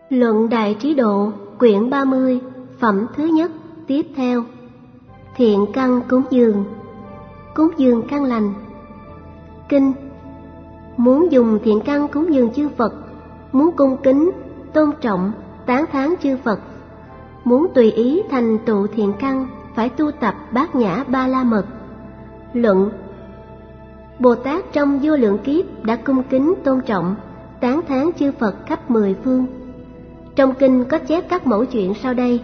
Luận Đại Trí Độ, quyển 30, phẩm thứ nhất, tiếp theo. Thiện căn cúng dường. Cúng dường căn lành. Kinh. Muốn dùng thiện căn cúng dường chư Phật, muốn cung kính, tôn trọng, tán thán chư Phật, muốn tùy ý thành tựu thiện căn, phải tu tập Bát Nhã Ba La Mật. Luận. Bồ Tát trong vô lượng kiếp đã cung kính, tôn trọng, tán thán chư Phật khắp mười phương. Trong kinh có chép các mẫu chuyện sau đây.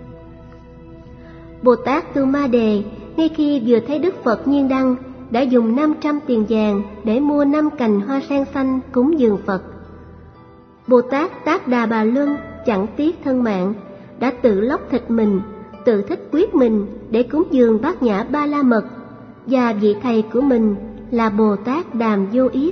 Bồ Tát Tu Ma Đề ngay khi vừa thấy Đức Phật Nhiên Đăng đã dùng 500 tiền vàng để mua 5 cành hoa sen xanh cúng dường Phật. Bồ Tát Tát Đà Bà Luân chẳng tiếc thân mạng, đã tự lóc thịt mình, tự thích quyết mình để cúng dường Bát Nhã Ba La Mật, và vị thầy của mình là Bồ Tát Đàm Vô Yết.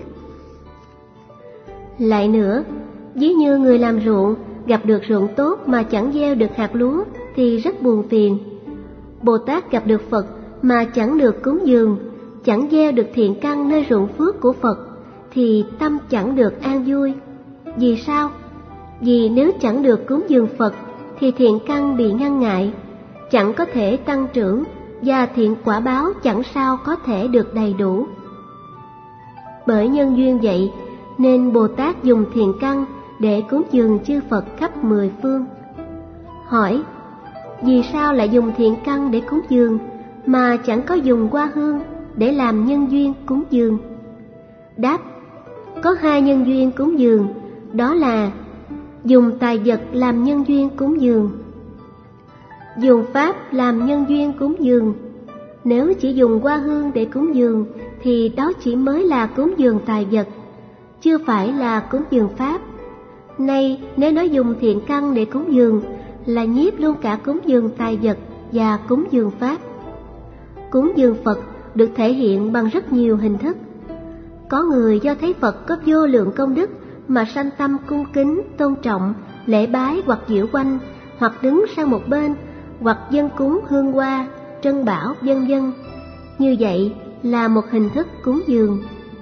Lại nữa, ví như người làm ruộng gặp được ruộng tốt mà chẳng gieo được hạt lúa thì rất buồn phiền. Bồ Tát gặp được Phật mà chẳng được cúng dường, chẳng gieo được thiện căn nơi ruộng phước của Phật thì tâm chẳng được an vui. Vì sao? Vì nếu chẳng được cúng dường Phật thì thiện căn bị ngăn ngại, chẳng có thể tăng trưởng, và thiện quả báo chẳng sao có thể được đầy đủ. Bởi nhân duyên vậy nên Bồ Tát dùng thiện căn để cúng dường chư Phật khắp mười phương. Hỏi, vì sao lại dùng thiện căn để cúng dường mà chẳng có dùng hoa hương để làm nhân duyên cúng dường? Đáp, có hai nhân duyên cúng dường, đó là dùng tài vật làm nhân duyên cúng dường, dùng pháp làm nhân duyên cúng dường. Nếu chỉ dùng hoa hương để cúng dường thì đó chỉ mới là cúng dường tài vật, chưa phải là cúng dường pháp. Nay nếu nói dùng thiện căn để cúng dường là nhiếp luôn cả cúng dường tài vật và cúng dường pháp. Cúng dường Phật được thể hiện bằng rất nhiều hình thức. Có người do thấy Phật có vô lượng công đức mà sanh tâm cung kính, tôn trọng, lễ bái hoặc diễu quanh, hoặc đứng sang một bên, hoặc dâng cúng hương hoa, trân bảo, vân vân. Như vậy là một hình thức cúng dường.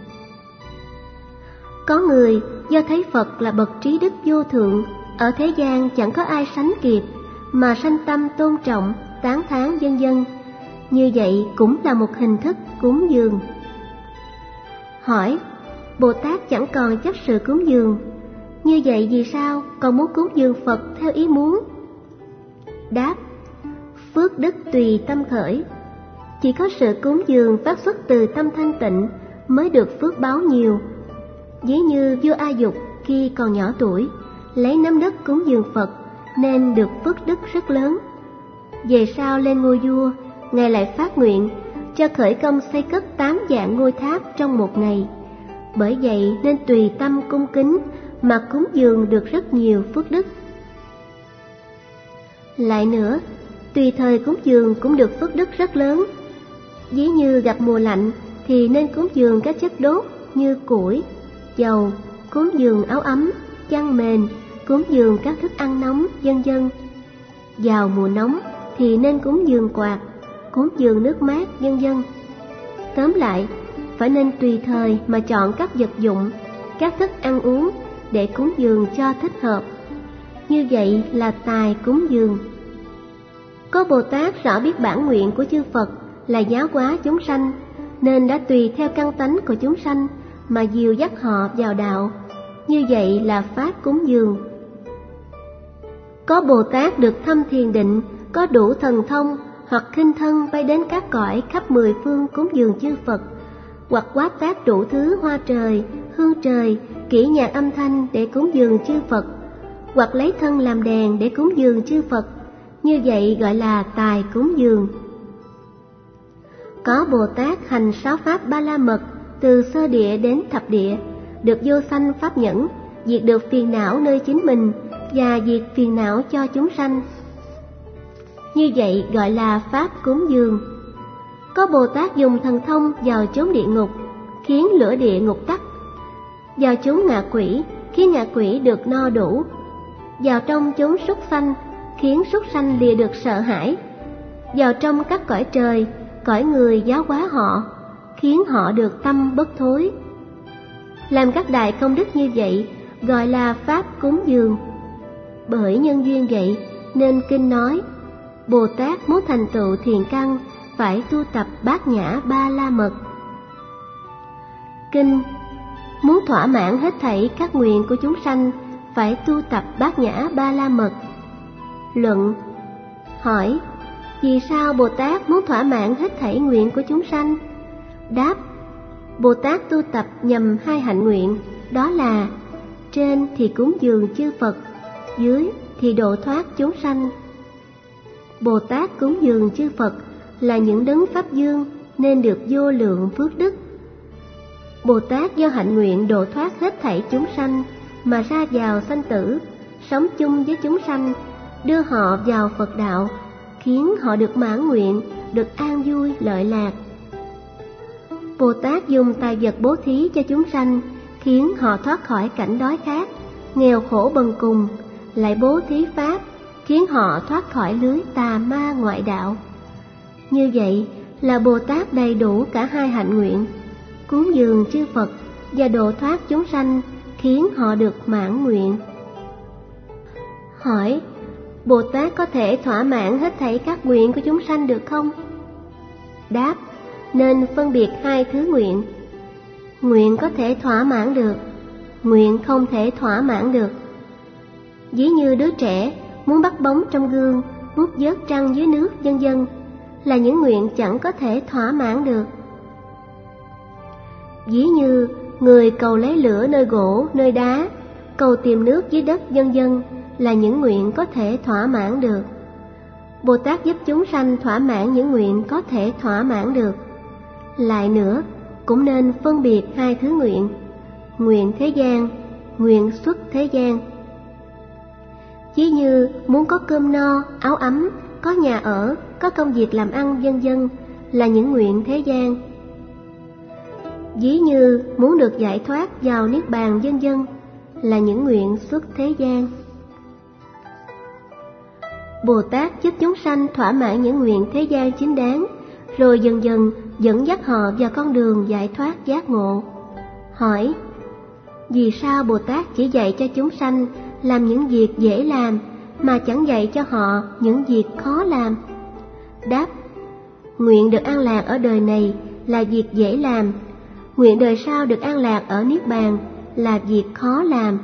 Có người do thấy Phật là bậc trí đức vô thượng, ở thế gian chẳng có ai sánh kịp, mà sanh tâm tôn trọng, tán thán vân vân. Như vậy cũng là một hình thức cúng dường. Hỏi, Bồ Tát chẳng còn chấp sự cúng dường, như vậy vì sao còn muốn cúng dường Phật theo ý muốn? Đáp, phước đức tùy tâm khởi. Chỉ có sự cúng dường phát xuất từ tâm thanh tịnh mới được phước báo nhiều. Ví như vua A Dục khi còn nhỏ tuổi lấy nắm đất cúng dường Phật nên được phước đức rất lớn. Về sau lên ngôi vua, Ngài lại phát nguyện cho khởi công xây cất 8 vạn ngôi tháp trong một ngày. Bởi vậy nên tùy tâm cung kính mà cúng dường được rất nhiều phước đức. Lại nữa, tùy thời cúng dường cũng được phước đức rất lớn. Ví như gặp mùa lạnh thì nên cúng dường các chất đốt như củi, dầu, cúng dường áo ấm, chăn mền, cúng dường các thức ăn nóng, vân vân. Vào mùa nóng thì nên cúng dường quạt, cúng dường nước mát, vân vân. Tóm lại, phải nên tùy thời mà chọn các vật dụng, các thức ăn uống để cúng dường cho thích hợp. Như vậy là tài cúng dường. Có Bồ Tát rõ biết bản nguyện của chư Phật là giáo hóa chúng sanh, nên đã tùy theo căn tánh của chúng sanh mà dìu dắt họ vào đạo. Như vậy là pháp cúng dường. Có Bồ Tát được thâm thiền định, có đủ thần thông, hoặc khinh thân bay đến các cõi khắp mười phương cúng dường chư Phật, hoặc quá tác đủ thứ hoa trời, hương trời, kỹ nhạc âm thanh để cúng dường chư Phật, hoặc lấy thân làm đèn để cúng dường chư Phật. Như vậy gọi là tài cúng dường. Có Bồ Tát hành 6 pháp Ba La Mật từ sơ địa đến thập địa, được vô sanh pháp nhẫn, diệt được phiền não nơi chính mình và diệt phiền não cho chúng sanh. Như vậy gọi là pháp cúng dường. Có Bồ Tát dùng thần thông vào chốn địa ngục, khiến lửa địa ngục tắt, vào chốn ngạ quỷ, khiến ngạ quỷ được no đủ, vào trong chốn súc sanh, khiến súc sanh lìa được sợ hãi, vào trong các cõi trời, cõi người giáo hóa họ, khiến họ được tâm bất thối. Làm các đại công đức như vậy gọi là pháp cúng dường. Bởi nhân duyên vậy nên kinh nói, Bồ Tát muốn thành tựu thiền căn phải tu tập Bát Nhã Ba La Mật. Kinh muốn thỏa mãn hết thảy các nguyện của chúng sanh phải tu tập Bát Nhã Ba La Mật. Luận. Hỏi, vì sao Bồ Tát muốn thỏa mãn hết thảy nguyện của chúng sanh? Đáp, Bồ Tát tu tập nhằm hai hạnh nguyện, đó là trên thì cúng dường chư Phật, dưới thì độ thoát chúng sanh. Bồ Tát cúng dường chư Phật là những đấng Pháp Dương nên được vô lượng phước đức. Bồ Tát do hạnh nguyện độ thoát hết thảy chúng sanh mà ra vào sanh tử, sống chung với chúng sanh, đưa họ vào Phật đạo, khiến họ được mãn nguyện, được an vui lợi lạc. Bồ Tát dùng tài vật bố thí cho chúng sanh, khiến họ thoát khỏi cảnh đói khát, nghèo khổ bần cùng, lại bố thí pháp, khiến họ thoát khỏi lưới tà ma ngoại đạo. Như vậy là Bồ Tát đầy đủ cả hai hạnh nguyện, cúng dường chư Phật và độ thoát chúng sanh, khiến họ được mãn nguyện. Hỏi, Bồ Tát có thể thỏa mãn hết thảy các nguyện của chúng sanh được không? Đáp, nên phân biệt hai thứ nguyện. Nguyện có thể thỏa mãn được, nguyện không thể thỏa mãn được. Ví như đứa trẻ muốn bắt bóng trong gương, muốn vớt trăng dưới nước, vân vân, là những nguyện chẳng có thể thỏa mãn được. Ví như người cầu lấy lửa nơi gỗ, nơi đá, cầu tìm nước dưới đất, vân vân, là những nguyện có thể thỏa mãn được. Bồ Tát giúp chúng sanh thỏa mãn những nguyện có thể thỏa mãn được. Lại nữa, cũng nên phân biệt hai thứ nguyện, nguyện thế gian, nguyện xuất thế gian. Ví như muốn có cơm no, áo ấm, có nhà ở, có công việc làm ăn, vân vân, là những nguyện thế gian. Ví như muốn được giải thoát vào niết bàn, vân vân, là những nguyện xuất thế gian. Bồ Tát giúp chúng sanh thỏa mãn những nguyện thế gian chính đáng, rồi dần dần dẫn dắt họ vào con đường giải thoát giác ngộ. Hỏi, vì sao Bồ Tát chỉ dạy cho chúng sanh làm những việc dễ làm mà chẳng dạy cho họ những việc khó làm? Đáp, nguyện được an lạc ở đời này là việc dễ làm, nguyện đời sau được an lạc ở niết bàn là việc khó làm.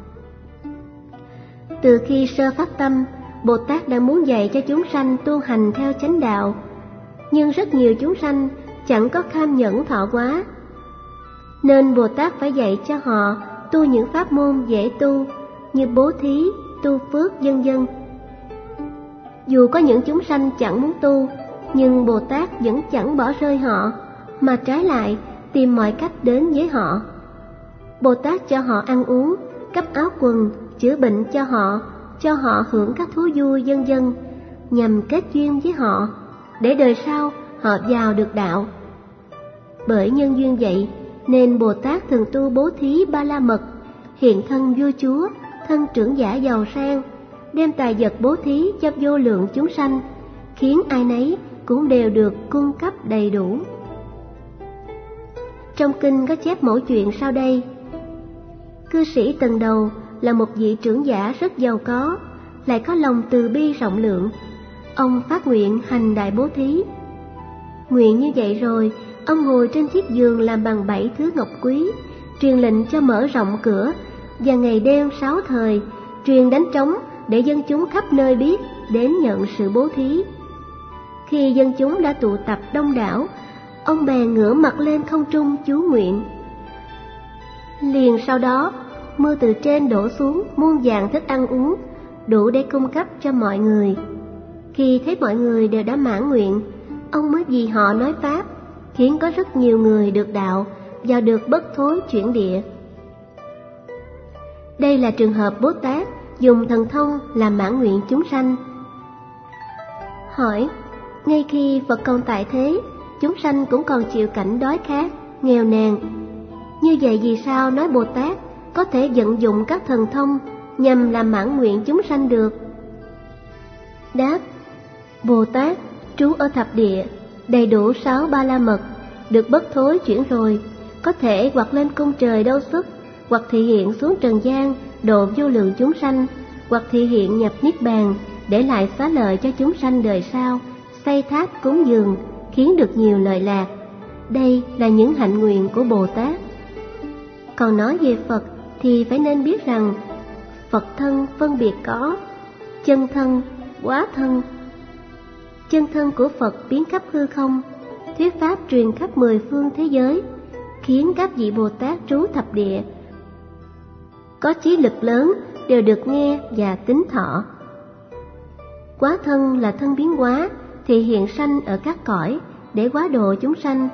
Từ khi sơ phát tâm, Bồ Tát đã muốn dạy cho chúng sanh tu hành theo chánh đạo, nhưng rất nhiều chúng sanh chẳng có kham nhẫn thọ hóa, nên Bồ Tát phải dạy cho họ tu những pháp môn dễ tu như bố thí, tu phước, vân vân. Dù có những chúng sanh chẳng muốn tu, nhưng Bồ Tát vẫn chẳng bỏ rơi họ, mà trái lại tìm mọi cách đến với họ. Bồ Tát cho họ ăn uống, cấp áo quần, chữa bệnh cho họ hưởng các thú vui, vân vân, nhằm kết duyên với họ, để đời sau họ vào được đạo. Bởi nhân duyên vậy nên Bồ Tát thường tu bố thí Ba La Mật, hiện thân vua chúa, thân trưởng giả giàu sang, đem tài vật bố thí cho vô lượng chúng sanh, khiến ai nấy cũng đều được cung cấp đầy đủ. Trong kinh có chép mẫu chuyện sau đây. Cư sĩ Tần Đầu là một vị trưởng giả rất giàu có, lại có lòng từ bi rộng lượng. Ông phát nguyện hành đại bố thí. Nguyện như vậy rồi, ông ngồi trên chiếc giường làm bằng 7 thứ ngọc quý, truyền lệnh cho mở rộng cửa, và ngày đêm 6 thời truyền đánh trống để dân chúng khắp nơi biết đến nhận sự bố thí. Khi dân chúng đã tụ tập đông đảo, ông bèn ngửa mặt lên không trung chú nguyện. Liền sau đó, mưa từ trên đổ xuống muôn vàn thức ăn uống, đủ để cung cấp cho mọi người. Khi thấy mọi người đều đã mãn nguyện, ông mới vì họ nói pháp, khiến có rất nhiều người được đạo và được bất thối chuyển địa. Đây là trường hợp Bồ Tát dùng thần thông làm mãn nguyện chúng sanh. Hỏi, ngay khi Phật còn tại thế, chúng sanh cũng còn chịu cảnh đói khát, nghèo nàn. Như vậy vì sao nói Bồ Tát có thể vận dụng các thần thông nhằm làm mãn nguyện chúng sanh được? Đáp, Bồ Tát trú ở thập địa, đầy đủ 6 Ba La Mật, được bất thối chuyển rồi, có thể hoặc lên cung trời Đâu Xuất, hoặc thị hiện xuống trần gian độ vô lượng chúng sanh, hoặc thị hiện nhập niết bàn, để lại xá lợi cho chúng sanh đời sau, xây tháp cúng dường, khiến được nhiều lợi lạc. Đây là những hạnh nguyện của Bồ Tát. Còn nói về Phật thì phải nên biết rằng Phật thân phân biệt có chân thân, hóa thân. Chân thân của Phật biến khắp hư không, thuyết pháp truyền khắp 10 phương thế giới, khiến các vị Bồ Tát trú thập địa có chí lực lớn đều được nghe và tín thọ. Hóa thân là thân biến hóa, thì hiện sanh ở các cõi để hóa độ chúng sanh.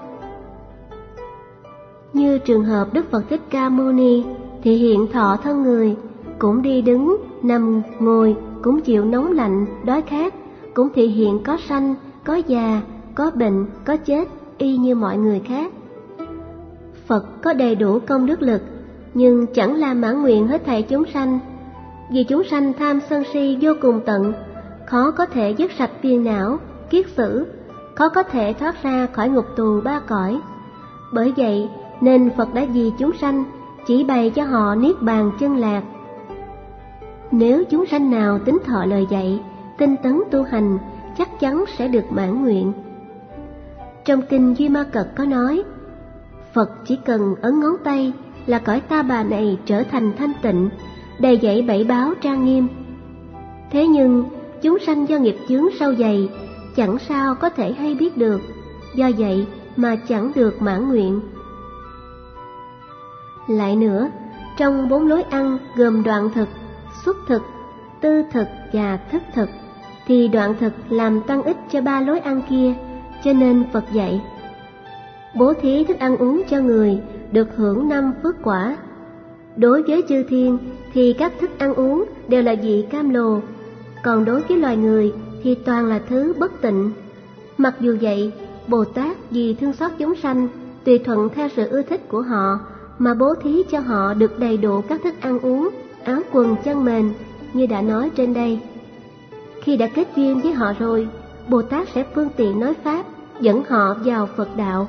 Như trường hợp Đức Phật Thích Ca Mâu Ni thì hiện thọ thân người, cũng đi đứng, nằm, ngồi, cũng chịu nóng lạnh, đói khát, cũng thị hiện có sanh, có già, có bệnh, có chết, y như mọi người khác. Phật có đầy đủ công đức lực, nhưng chẳng làm mãn nguyện hết thảy chúng sanh. Vì chúng sanh tham sân si vô cùng tận, khó có thể dứt sạch phiền não, kiết sử, khó có thể thoát ra khỏi ngục tù 3 cõi. Bởi vậy nên Phật đã vì chúng sanh chỉ bày cho họ niết bàn chân lạc. Nếu chúng sanh nào tín thọ lời dạy, tinh tấn tu hành, chắc chắn sẽ được mãn nguyện. Trong kinh Duy Ma Cật có nói, Phật chỉ cần ấn ngón tay là cõi ta bà này trở thành thanh tịnh, đầy dẫy bảy báo trang nghiêm. Thế nhưng chúng sanh do nghiệp chướng sâu dày, chẳng sao có thể hay biết được, do vậy mà chẳng được mãn nguyện. Lại nữa, trong 4 lối ăn gồm đoạn thực, xuất thực, tư thực và thức thực, thì đoạn thực làm tăng ích cho 3 lối ăn kia, cho nên Phật dạy bố thí thức ăn uống cho người được hưởng 5 phước quả. Đối với chư thiên thì các thức ăn uống đều là vị cam lồ, còn đối với loài người thì toàn là thứ bất tịnh. Mặc dù vậy, Bồ Tát vì thương xót chúng sanh, tùy thuận theo sự ưa thích của họ mà bố thí cho họ được đầy đủ các thức ăn uống, áo quần chăn mền như đã nói trên đây. Khi đã kết duyên với họ rồi, Bồ Tát sẽ phương tiện nói pháp, dẫn họ vào Phật đạo.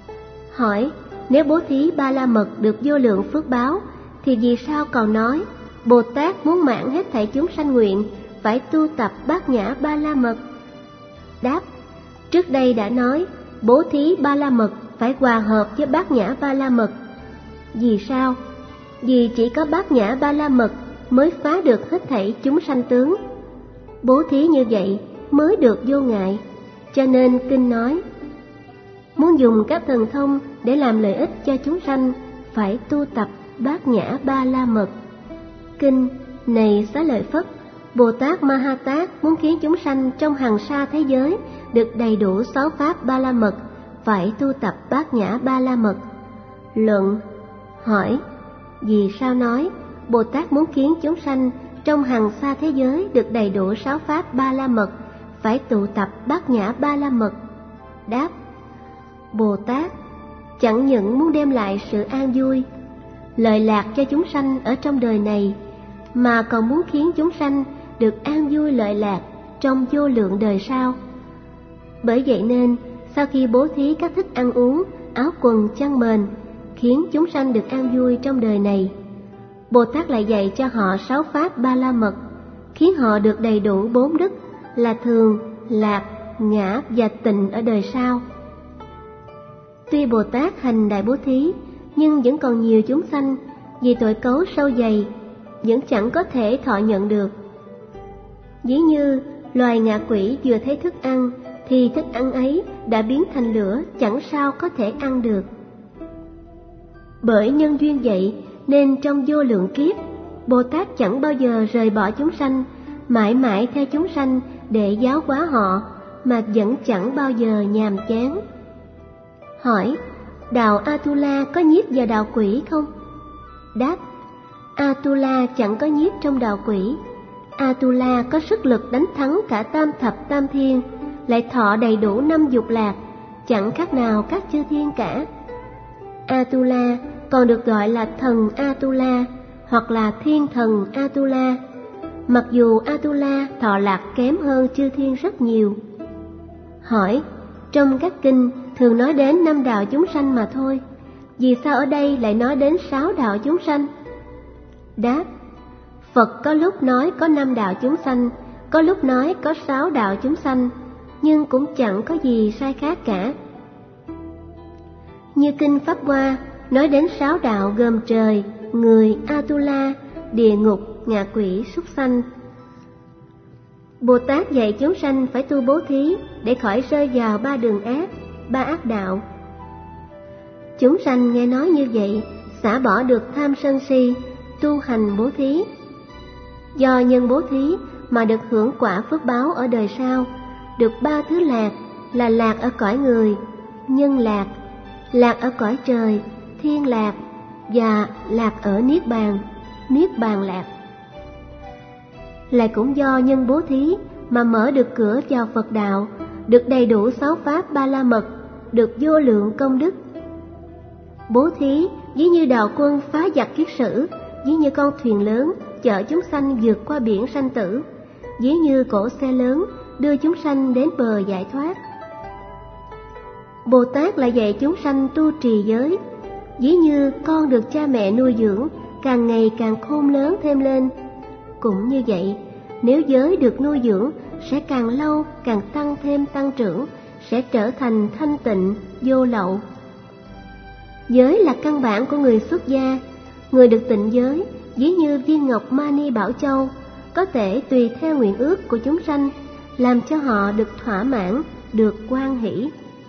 Hỏi, nếu bố thí Ba La Mật được vô lượng phước báo, thì vì sao còn nói Bồ Tát muốn mãn hết thảy chúng sanh nguyện phải tu tập Bát Nhã Ba La Mật? Đáp, trước đây đã nói bố thí Ba La Mật phải hòa hợp với Bát Nhã Ba La Mật. Vì sao? Vì chỉ có Bát Nhã Ba La Mật mới phá được hết thảy chúng sanh tướng. Bố thí như vậy mới được vô ngại. Cho nên kinh nói, muốn dùng các thần thông để làm lợi ích cho chúng sanh, phải tu tập Bát Nhã Ba La Mật. Kinh, này Xá Lợi Phất, Bồ Tát Ma Ha Tát muốn khiến chúng sanh trong hằng sa thế giới được đầy đủ 6 pháp Ba La Mật, phải tu tập Bát Nhã Ba La Mật. Luận. Hỏi, vì sao nói Bồ Tát muốn khiến chúng sanh trong hằng sa thế giới được đầy đủ 6 pháp Ba La Mật, phải tụ tập Bát Nhã Ba La Mật? Đáp, Bồ Tát chẳng những muốn đem lại sự an vui, lợi lạc cho chúng sanh ở trong đời này, mà còn muốn khiến chúng sanh được an vui lợi lạc trong vô lượng đời sau. Bởi vậy nên, sau khi bố thí các thức ăn uống, áo quần chăn mền, khiến chúng sanh được an vui trong đời này, Bồ Tát lại dạy cho họ 6 pháp Ba La Mật, khiến họ được đầy đủ 4 đức là thường, lạc, ngã và tịnh ở đời sau. Tuy Bồ Tát hành đại bố thí, nhưng vẫn còn nhiều chúng sanh vì tội cấu sâu dày, vẫn chẳng có thể thọ nhận được. Ví như loài ngạ quỷ vừa thấy thức ăn, thì thức ăn ấy đã biến thành lửa, chẳng sao có thể ăn được. Bởi nhân duyên vậy nên trong vô lượng kiếp, Bồ Tát chẳng bao giờ rời bỏ chúng sanh, mãi mãi theo chúng sanh để giáo hóa họ, mà vẫn chẳng bao giờ nhàm chán. Hỏi, đạo Atula có nhiếp vào đạo quỷ không? Đáp, Atula chẳng có nhiếp trong đạo quỷ. Atula có sức lực đánh thắng cả tam thập tam thiên, lại thọ đầy đủ 5 dục lạc, chẳng khác nào các chư thiên cả. Atula còn được gọi là thần Atula hoặc là thiên thần Atula, mặc dù Atula thọ lạc kém hơn chư thiên rất nhiều. Hỏi, trong các kinh thường nói đến 5 đạo chúng sanh mà thôi, vì sao ở đây lại nói đến 6 đạo chúng sanh? Đáp, Phật có lúc nói có 5 đạo chúng sanh, có lúc nói có 6 đạo chúng sanh, nhưng cũng chẳng có gì sai khác cả. Như kinh Pháp Hoa nói đến 6 đạo gồm trời, người, Atula, địa ngục, ngạ quỷ, súc sanh. Bồ Tát dạy chúng sanh phải tu bố thí để khỏi rơi vào 3 đường ác, 3 ác đạo. Chúng sanh nghe nói như vậy, xả bỏ được tham sân si, tu hành bố thí. Do nhân bố thí mà được hưởng quả phước báo ở đời sau, được 3 thứ lạc là lạc ở cõi người, nhân lạc, lạc ở cõi trời, thiên lạc và lạc ở niết bàn lạc. Lại cũng do nhân bố thí mà mở được cửa vào Phật đạo, được đầy đủ 6 pháp ba la mật, được vô lượng công đức. Bố thí ví như đạo quân phá giặc kiết sử, ví như con thuyền lớn chở chúng sanh vượt qua biển sanh tử, ví như cỗ xe lớn đưa chúng sanh đến bờ giải thoát. Bồ Tát lại dạy chúng sanh tu trì giới, ví như con được cha mẹ nuôi dưỡng, càng ngày càng khôn lớn thêm lên. Cũng như vậy, nếu giới được nuôi dưỡng sẽ càng lâu càng tăng thêm tăng trưởng, sẽ trở thành thanh tịnh, vô lậu. Giới là căn bản của người xuất gia. Người được tịnh giới, ví như viên ngọc Mani Bảo Châu, có thể tùy theo nguyện ước của chúng sanh, làm cho họ được thỏa mãn, được hoan hỷ.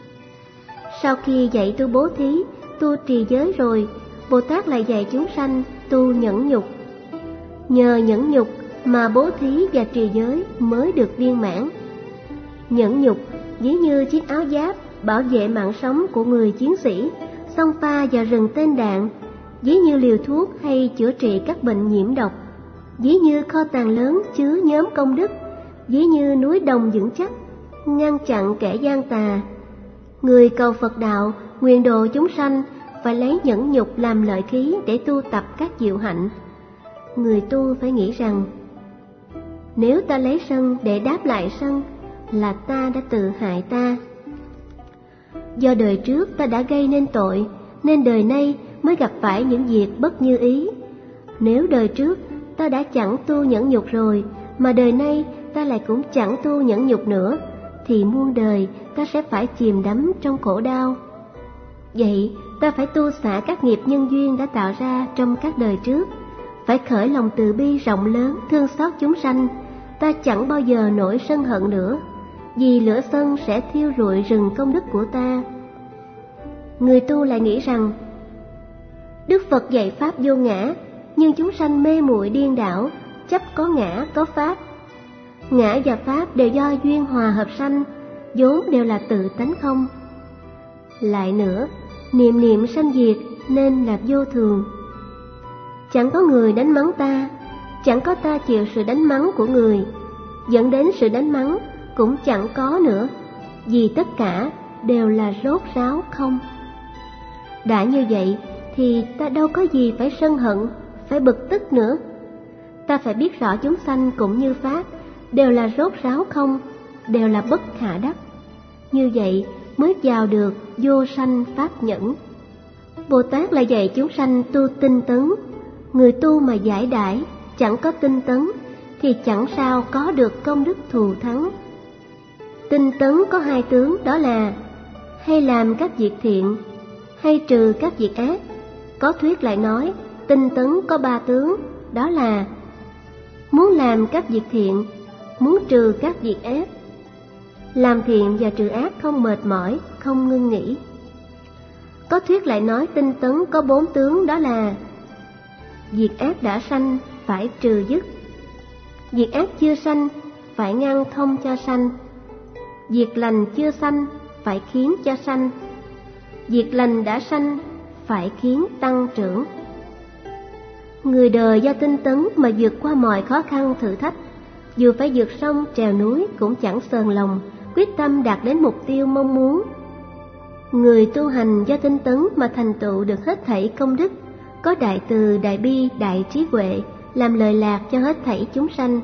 Sau khi dạy tu bố thí, tu trì giới rồi, Bồ Tát lại dạy chúng sanh tu nhẫn nhục. Nhờ nhẫn nhục mà bố thí và trì giới mới được viên mãn. Nhẫn nhục ví như chiếc áo giáp bảo vệ mạng sống của người chiến sĩ, xông pha vào rừng tên đạn, ví như liều thuốc hay chữa trị các bệnh nhiễm độc, ví như kho tàng lớn chứa nhóm công đức, ví như núi đồng vững chắc, ngăn chặn kẻ gian tà. Người cầu Phật đạo, nguyện độ chúng sanh, phải lấy nhẫn nhục làm lợi khí để tu tập các diệu hạnh. Người tu phải nghĩ rằng, nếu ta lấy sân để đáp lại sân, là ta đã tự hại ta. Do đời trước ta đã gây nên tội, nên đời nay mới gặp phải những việc bất như ý. Nếu đời trước ta đã chẳng tu nhẫn nhục rồi, mà đời nay ta lại cũng chẳng tu nhẫn nhục nữa, thì muôn đời ta sẽ phải chìm đắm trong khổ đau. Vậy ta phải tu xả các nghiệp nhân duyên đã tạo ra trong các đời trước, phải khởi lòng từ bi rộng lớn thương xót chúng sanh. Ta chẳng bao giờ nổi sân hận nữa, vì lửa sân sẽ thiêu rụi rừng công đức của ta. Người tu lại nghĩ rằng, Đức Phật dạy pháp vô ngã, nhưng chúng sanh mê muội điên đảo, chấp có ngã có pháp. Ngã và pháp đều do duyên hòa hợp sanh, vốn đều là tự tánh không. Lại nữa, niệm niệm sanh diệt nên là vô thường. Chẳng có người đánh mắng ta, chẳng có ta chịu sự đánh mắng của người, dẫn đến sự đánh mắng cũng chẳng có nữa, vì tất cả đều là rốt ráo không. Đã như vậy thì ta đâu có gì phải sân hận, phải bực tức nữa. Ta phải biết rõ chúng sanh cũng như pháp, đều là rốt ráo không, đều là bất khả đắc. Như vậy mới vào được vô sanh pháp nhẫn. Bồ Tát lại dạy chúng sanh tu tinh tấn. Người tu mà giải đãi, chẳng có tinh tấn, thì chẳng sao có được công đức thù thắng. Tinh tấn có 2 tướng, đó là hay làm các việc thiện, hay trừ các việc ác. Có thuyết lại nói tinh tấn có 3 tướng, đó là muốn làm các việc thiện, muốn trừ các việc ác. Làm thiện và trừ ác không mệt mỏi, không ngưng nghỉ. Có thuyết lại nói tinh tấn có 4 tướng, đó là việc ác đã sanh phải trừ dứt, việc ác chưa sanh phải ngăn thông cho sanh, việc lành chưa sanh phải khiến cho sanh, việc lành đã sanh phải khiến tăng trưởng. Người đời do tinh tấn mà vượt qua mọi khó khăn thử thách, dù phải vượt sông trèo núi cũng chẳng sờn lòng, quyết tâm đạt đến mục tiêu mong muốn. Người tu hành do tinh tấn mà thành tựu được hết thảy công đức, có đại từ, đại bi, đại trí huệ, làm lợi lạc cho hết thảy chúng sanh.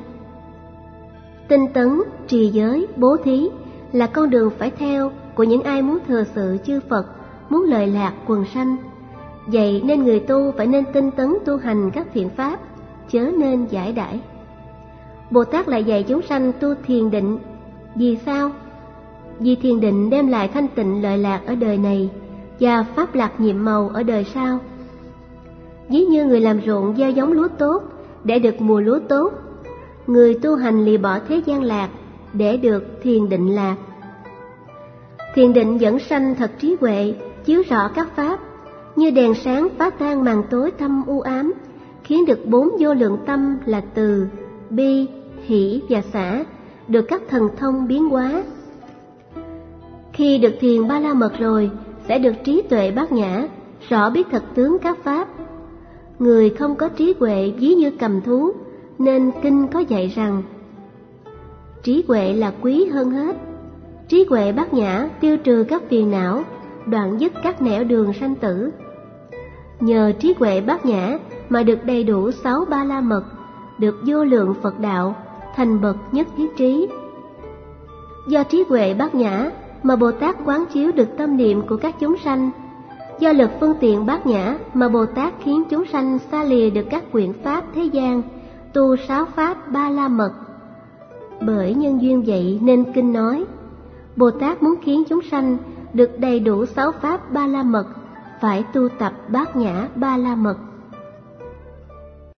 Tinh tấn, trì giới, bố thí là con đường phải theo của những ai muốn thừa sự chư Phật, muốn lợi lạc quần sanh. Vậy nên người tu phải nên tinh tấn tu hành các thiện pháp, chớ nên giải đãi. Bồ Tát lại dạy chúng sanh tu thiền định. Vì sao? Vì thiền định đem lại thanh tịnh lợi lạc ở đời này và pháp lạc nhiệm màu ở đời sau. Ví như người làm ruộng gieo giống lúa tốt để được mùa lúa tốt, người tu hành lìa bỏ thế gian lạc để được thiền định lạc. Thiền định dẫn sanh thật trí huệ, chiếu rõ các pháp, như đèn sáng phá tan màn tối thâm u ám, khiến được 4 vô lượng tâm là từ, bi, hỷ và xả được các thần thông biến hóa. Khi được thiền Ba La Mật rồi, sẽ được trí tuệ bát nhã, rõ biết thật tướng các pháp. Người không có trí huệ ví như cầm thú, nên kinh có dạy rằng trí huệ là quý hơn hết. Trí huệ bát nhã tiêu trừ các phiền não, đoạn dứt các nẻo đường sanh tử. Nhờ trí huệ bát nhã mà được đầy đủ 6 Ba La Mật, được vô lượng Phật đạo, thành bậc nhất thiết trí. Do trí huệ bát nhã mà Bồ Tát quán chiếu được tâm niệm của các chúng sanh. Do lực phương tiện bát nhã mà Bồ Tát khiến chúng sanh xa lìa được các quyển pháp thế gian, tu 6 pháp Ba La Mật. Bởi nhân duyên vậy nên kinh nói, Bồ Tát muốn khiến chúng sanh được đầy đủ 6 pháp Ba La Mật, phải tu tập bát nhã Ba La Mật.